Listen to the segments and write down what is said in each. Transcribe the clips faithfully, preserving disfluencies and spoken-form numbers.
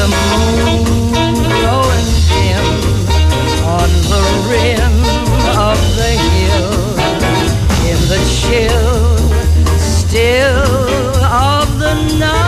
the moon growing dim on the rim of the hill, in the chill still of the night.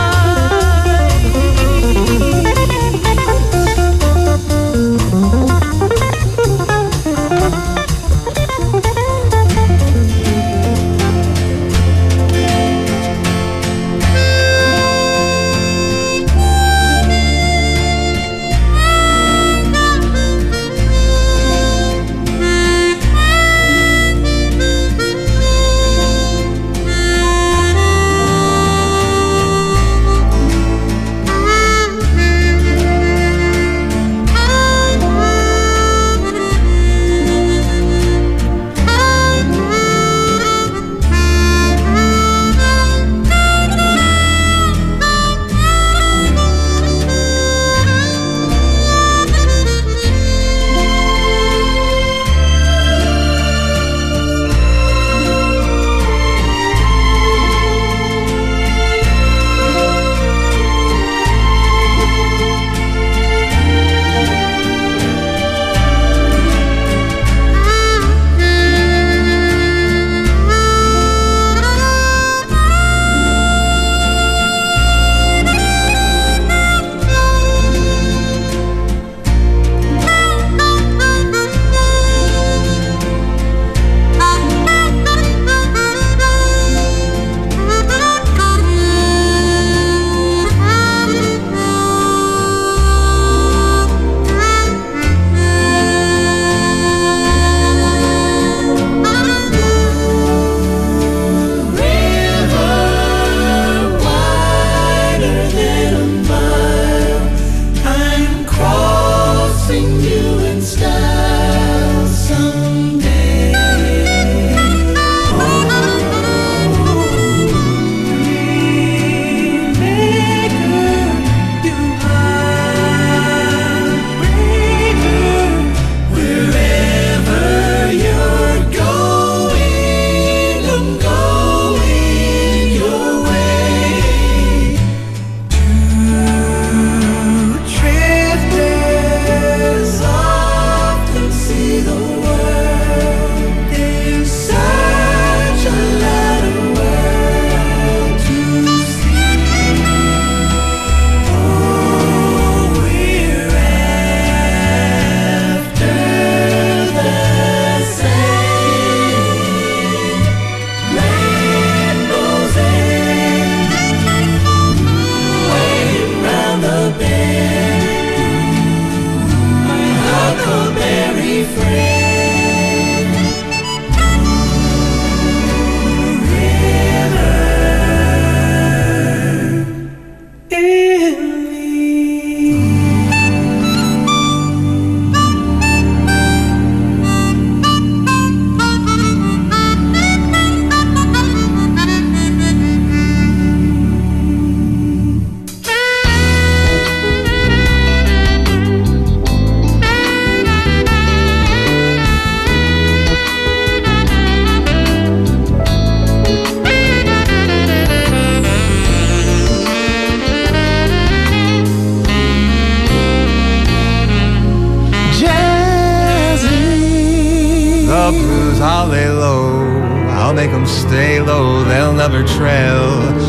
I'll lay low, I'll make them stay low, they'll never trail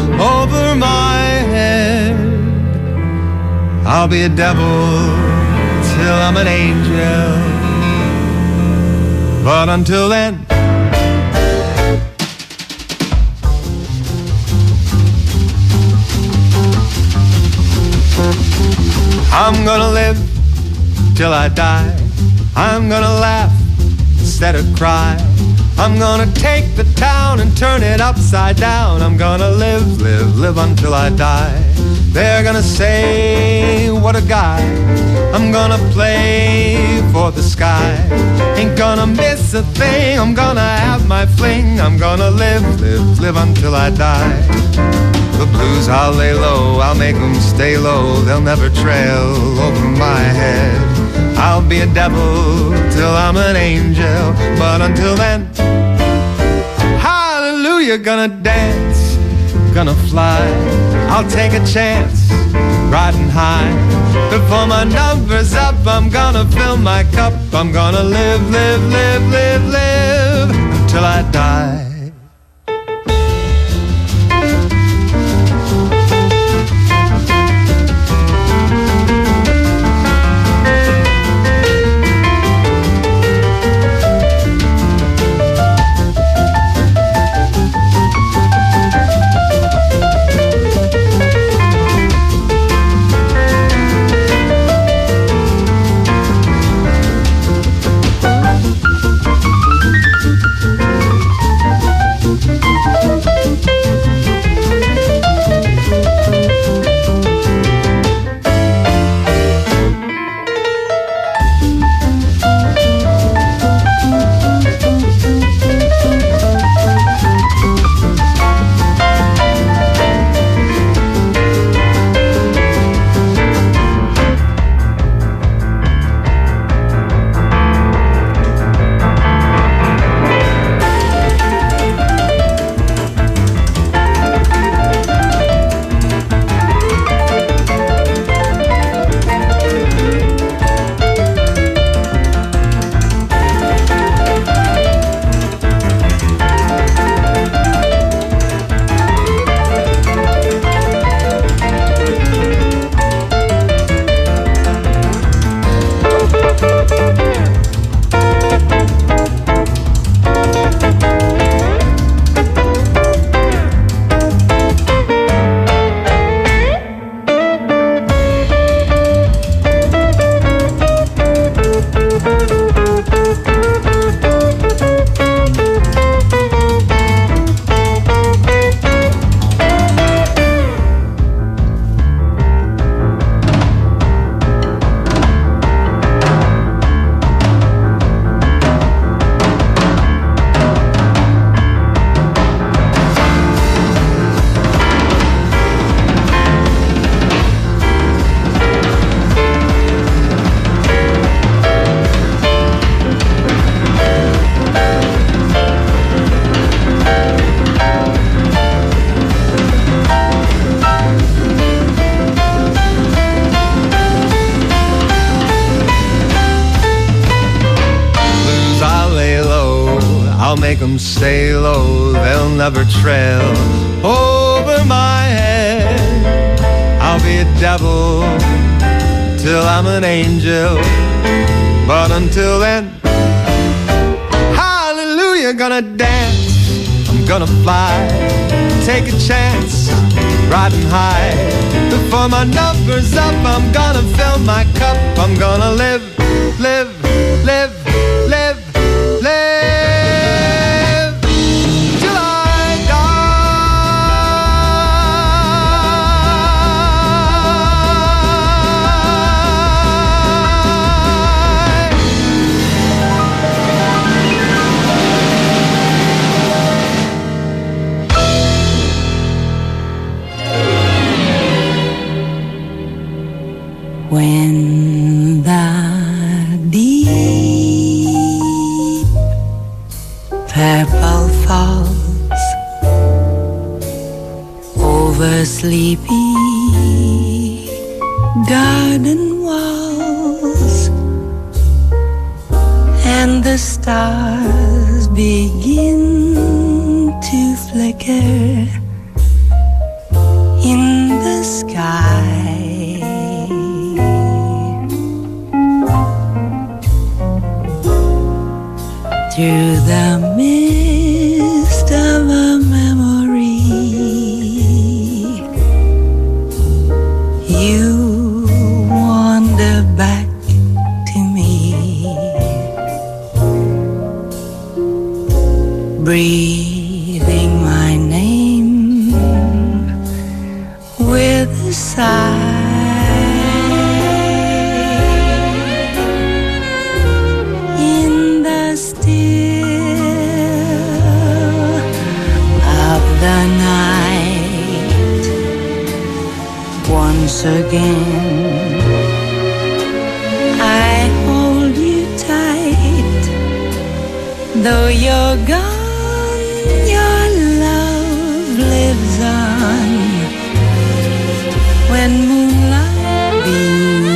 over my head. I'll be a devil till I'm an angel, but until then I'm gonna live till I die. I'm gonna laugh instead of cry. I'm gonna take the town and turn it upside down. I'm gonna live, live, live until I die. They're gonna say, what a guy. I'm gonna play for the sky. Ain't gonna miss a thing. I'm gonna have my fling. I'm gonna live, live, live until I die. The blues I'll lay low, I'll make them stay low. They'll never trail over my head. I'll be a devil till I'm an angel, but until then, hallelujah, gonna dance, gonna fly. I'll take a chance, riding high. Before my number's up, I'm gonna fill my cup. I'm gonna live, live, live, live, live till I die. Make them stay low, they'll never trail over my head. I'll be a devil till I'm an angel, but until then, hallelujah, gonna dance, I'm gonna fly, take a chance, riding high. Before my number's up, I'm gonna fill my cup, I'm gonna live, live, live, live, live. When the deep purple falls over sleepy garden walls, and the stars begin to flicker in the sky, through the mist of a memory, you wander back to me, breathing my name with a sigh. The night once again, I hold you tight. Though you're gone, your love lives on. When moonlight beams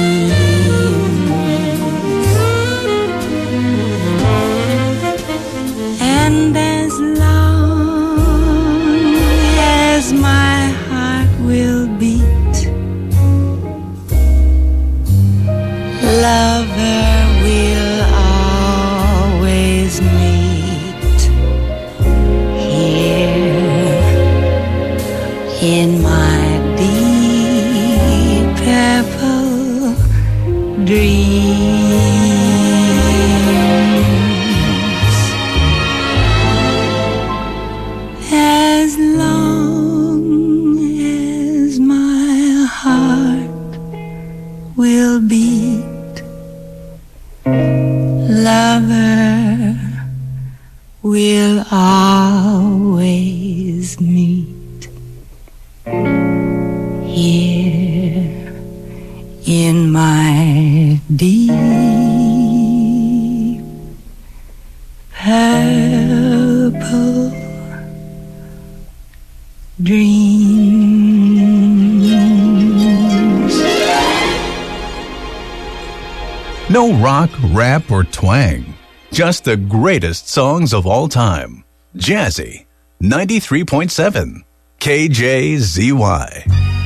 where we'll always meet, here in my deep purple dreams. No rock, rap, or twang. Just the greatest songs of all time. Jazzy, ninety-three point seven, K J Z Y.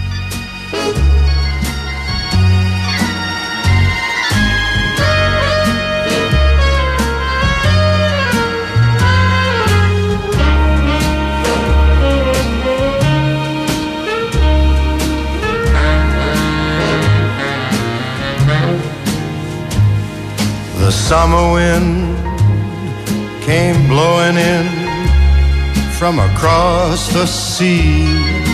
The summer wind came blowing in from across the sea.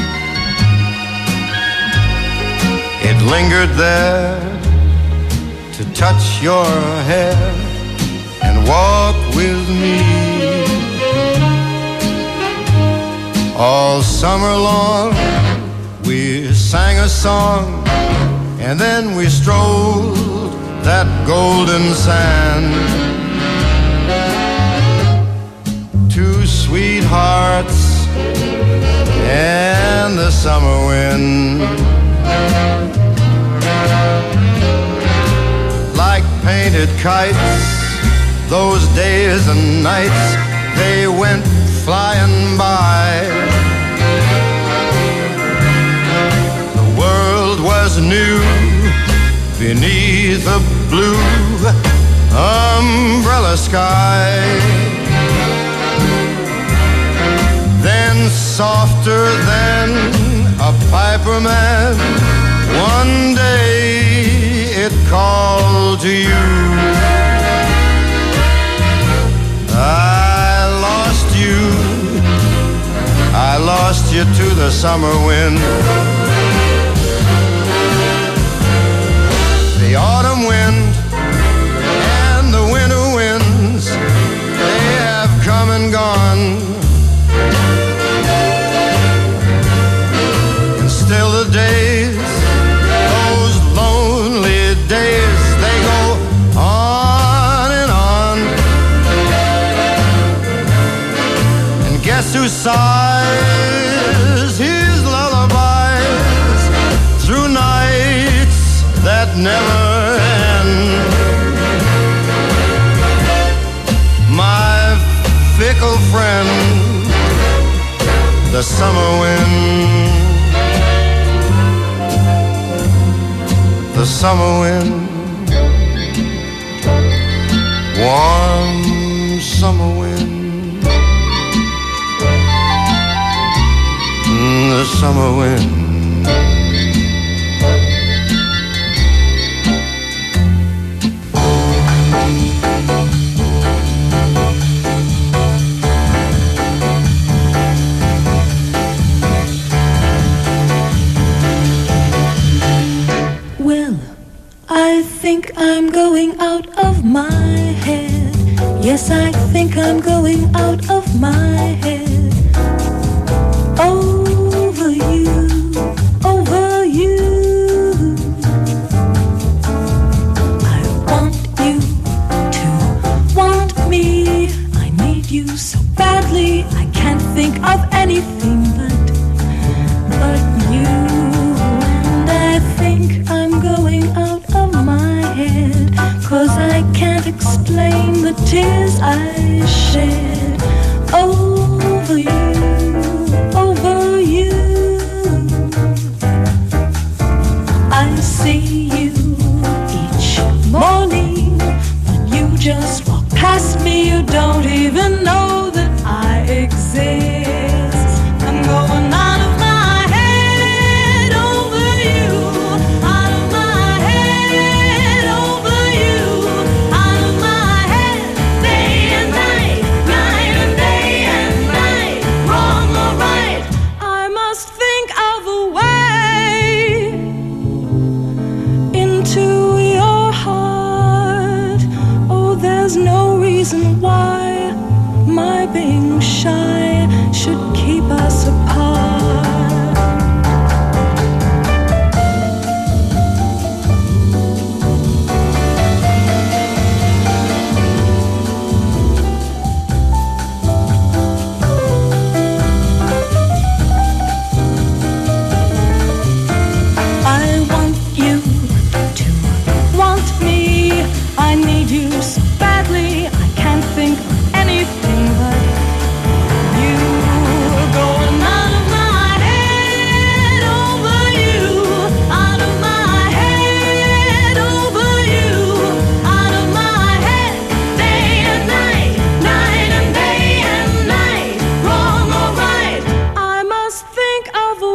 It lingered there to touch your hair and walk with me. All summer long we sang a song, and then we strolled that golden sand. Two sweethearts and the summer wind, like painted kites, those days and nights, they went flying by. The world was new beneath a blue umbrella sky. Then softer than a piper man, one day it called to you. I lost you, I lost you to the summer wind. The autumn wind and the winter winds, they have come and gone. And still the days, those lonely days, they go on and on. And guess who sighs his lullabies through nights that never end? My fickle friend, the summer wind. The summer wind, warm summer wind, the summer wind. I think I'm going out of my head. Yes, I think I'm going out of my head. Over you, over you. I want you to want me. I need you so badly. I can't think of anything but, but you. And I think I'm going out, 'cause I can't explain the tears I shed over you, over you. I see you each morning, but you just walk past me. You don't even know that I exist. I'm going out of my head over you, out of my head over you, out of my head, day and night, night and day and night, wrong or right, I must think of a way into your heart. Oh, there's no reason reason why my being shy should keep us apart. I want you to want me. I need you so badly. I can't think of anything but you. Going out of my head over you, out of my head over you, out of my head day and night, night and day and night, wrong or right. I must think of a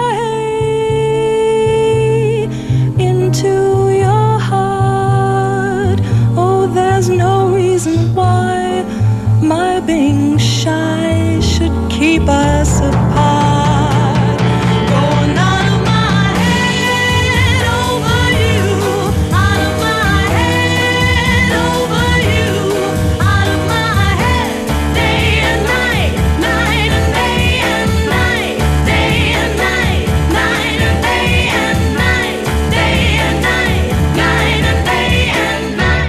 way into your heart. Oh, there's no reason why my being shy should keep us apart. Going out of my head over you, out of my head over you, out of my head day and night, night and day and night, day and night, night and day and night, day and night, night and day and night.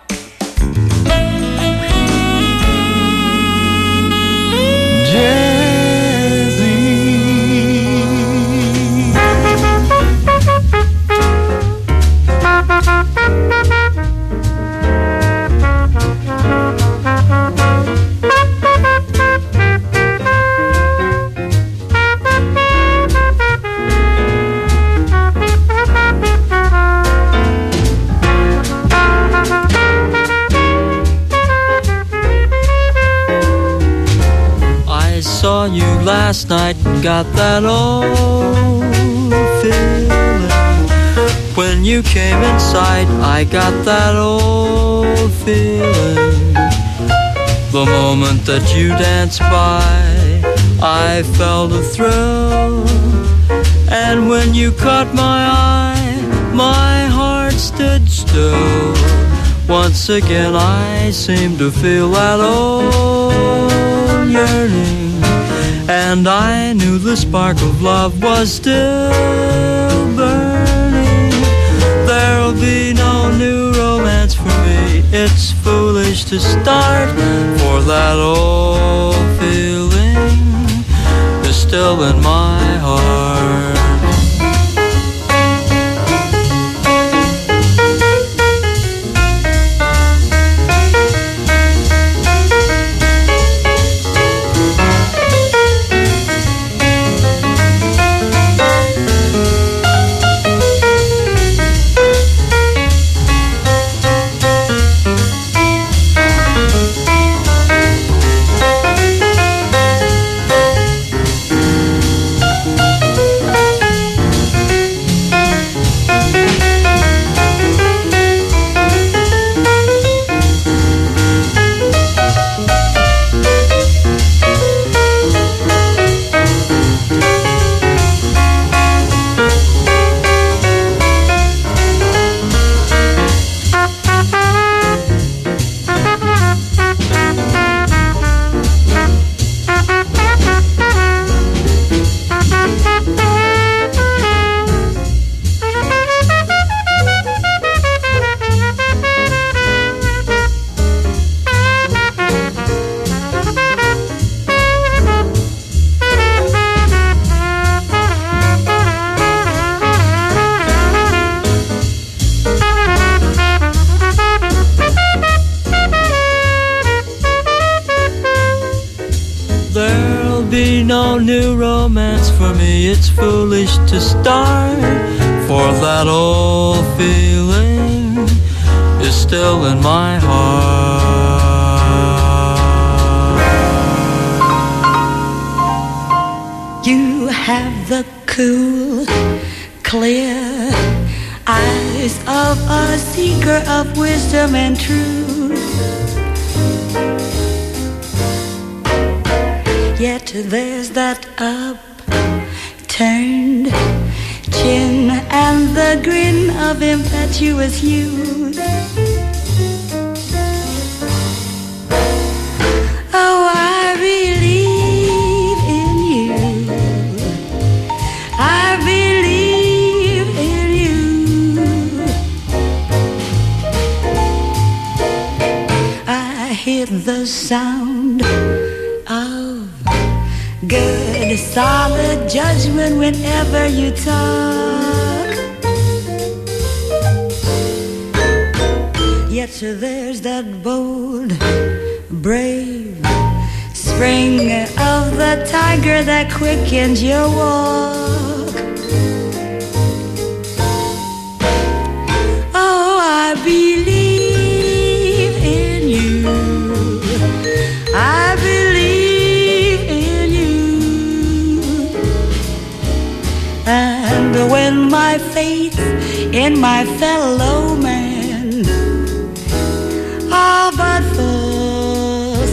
I saw you last night and got that old feeling. When you came inside, I got that old feeling. The moment that you danced by, I felt a thrill. And when you caught my eye, my heart stood still. Once again I seemed to feel that old yearning. And I knew the spark of love was still burning. There'll be no new romance for me. It's foolish to start, for that old feeling is still in my heart. There'll be no new romance for me. It's foolish to start, for that old feeling is still in my heart. You have the cool, clear eyes of a seeker of wisdom and truth. Yet there's that upturned chin and the grin of impetuous youth. hear the sound of good, solid judgment whenever you talk. Yet there's that bold, brave spring of the tiger that quickens your walk. Oh, I believe in you. I believe in you. And when my faith in my fellow man all but falls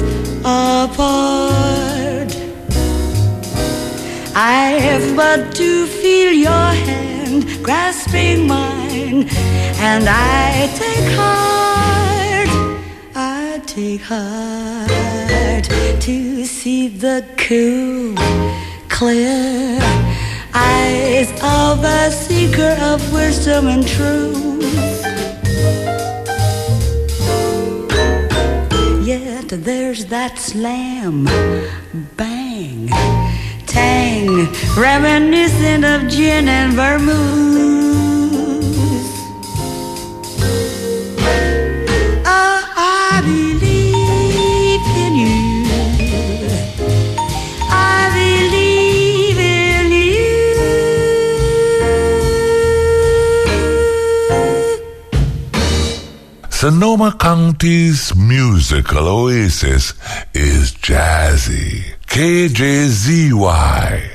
apart, I have but to feel your hand grasping mine, and I take heart, I take heart to see the cool, clear eyes of a seeker of wisdom and truth. Yet there's that slam, bang, tang, reminiscent of gin and vermouth. Oh, I believe in you. I believe in you. Sonoma County's musical oasis is Jazzy. K J Z Y.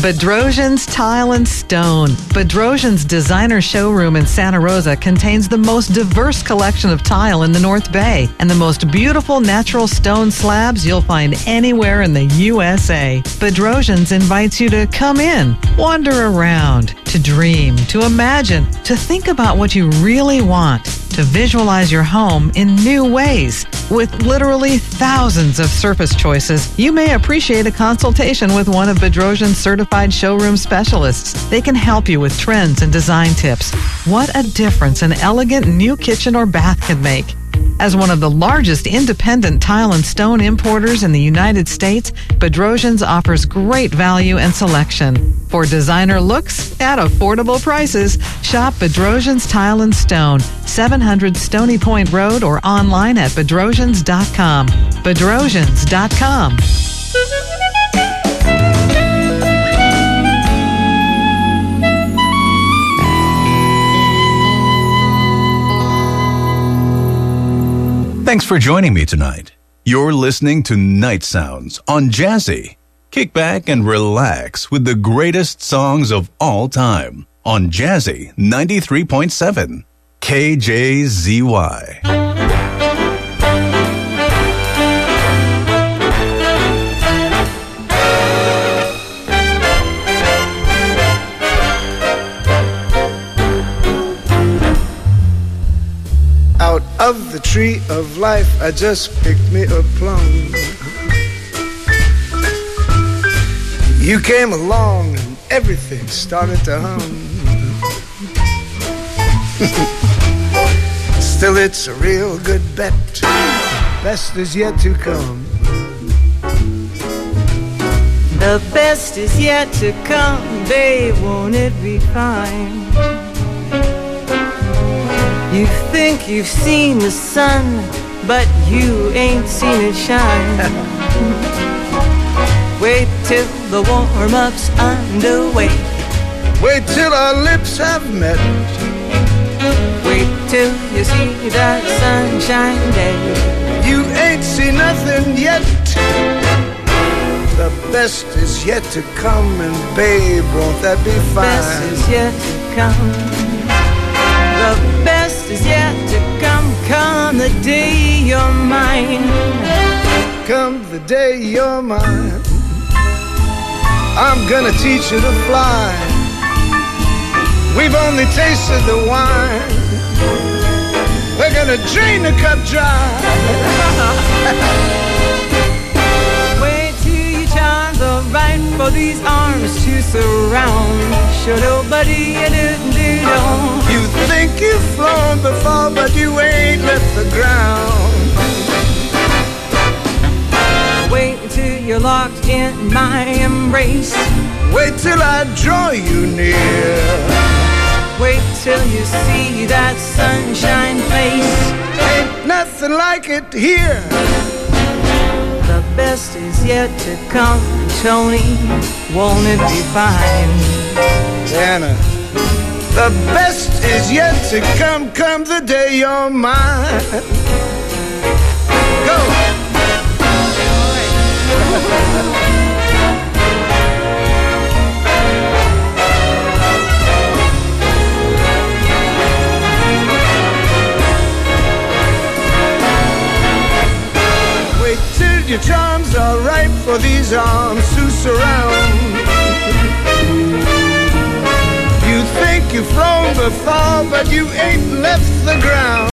Bedrosian's Tile and Stone. Bedrosian's designer showroom in Santa Rosa contains the most diverse collection of tile in the North Bay and the most beautiful natural stone slabs you'll find anywhere in the U S A. Bedrosian's invites you to come in, wander around, to dream, to imagine, to think about what you really want, to visualize your home in new ways. With literally thousands of surface choices, you may appreciate a consultation with one of Bedrosian's certified showroom specialists. They can help you with trends and design tips. What a difference an elegant new kitchen or bath can make. As one of the largest independent tile and stone importers in the United States, Bedrosian's offers great value and selection. For designer looks at affordable prices, shop Bedrosian's Tile and Stone, seven hundred Stony Point Road, or online at bedrosians dot com. bedrosians dot com. Thanks for joining me tonight. You're listening to Night Sounds on Jazzy. Kick back and relax with the greatest songs of all time on Jazzy ninety-three point seven K J Z Y. Out of the tree of life, I just picked me a plum. You came along and everything started to hum. Still, it's a real good bet. Best is yet to come. The best is yet to come, babe, won't it be fine? You think you've seen the sun, but you ain't seen it shine. Wait till the warm-up's underway. Wait till our lips have met. Wait till you see that sunshine day. You ain't seen nothing yet. The best is yet to come, and babe, won't that be fine? The best is yet to come. The best is yet to come. Come the day you're mine. Come the day you're mine. I'm gonna teach you to fly. We've only tasted the wine. We're gonna drain the cup dry. Wait till your charms are right for these arms to surround. Sure nobody do do You think you've flown before, but you ain't left the ground. Wait until you're locked in my embrace. Wait till I draw you near. Wait till you see that sunshine face. Ain't nothing like it here. The best is yet to come, Tony, won't it be fine? Anna, the best is yet to come, come the day you're mine. Go! Wait till your charms are right for these arms to surround. You think you've flown before, but you ain't left the ground.